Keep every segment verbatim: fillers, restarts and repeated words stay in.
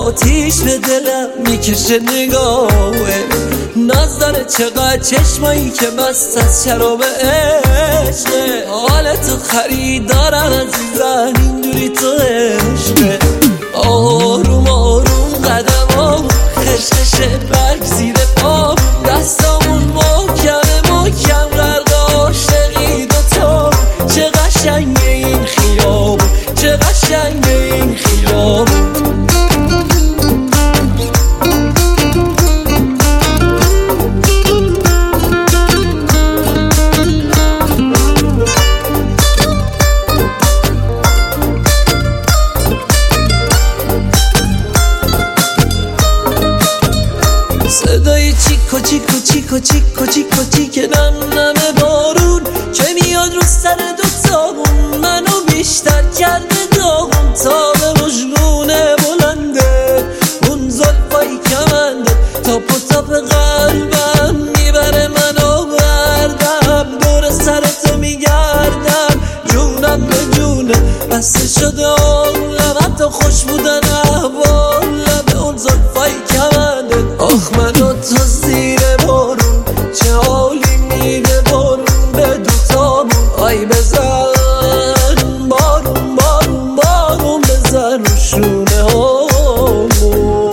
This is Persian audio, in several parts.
آتیش به دلم میکشه نگاهه، ناز داره چقدر چشمایی که مست از شراب عشقه. حالتو خریدارم عزیزم اینجوری تو عشقه. آروم آروم قدمام خشخش برگ زیر پام، دستامون محکم محکم غرق عاشقی دوتا. چه قشنگه این خیابون، چه قشنگه این خیابون. صدای چیکو چیکو چیکو چیکو چیکو چیکه نم نم بارون که میاد رو سر دوتامون، منو بیشتر کرده داغون. تا به مجنونه بلنده اون زلفای کمنده، تاپ و تاپ قلبم میبره منو بردم. دور سرتو میگردم جونم به جونه، بسته شده آنم حتی خوش بودن احوالم به اون زلفای کمنده. آخ منو تو زیر بارون چه حالی میده بارون به دوتامون. آی بزن بارون بارون بارون بزن رو شونه هامون.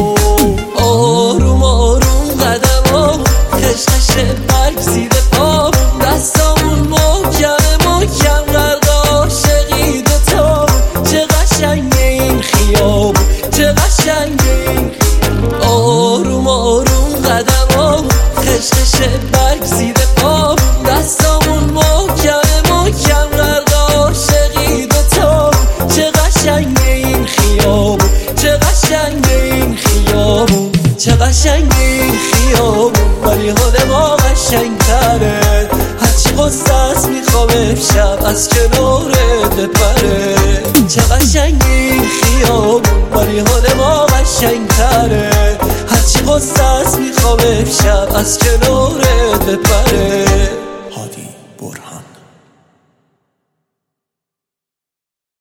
آروم آروم قدمام خشخش برگ زیر پام، دستامون محکم محکم غرق عاشقی دوتامون. چه قشنگه این خیابون، چه قشنگه این خیابون. آروم آروم قدمام خشخش برگ زیر پام، دستامون محکم محکم غرق عاشقی دوتامون. چه قشنگه این خیابون، چه قشنگه این خیابون. چه قشنگه این خیابون ولی حال ما قشنگتره. هرچی غصه است میخوام امشب از کنارت بپره. چه قشنگه این خیابون ولی حال ما قشنگتره. هرچی غصه است میخوام امشب از کنارت بپره.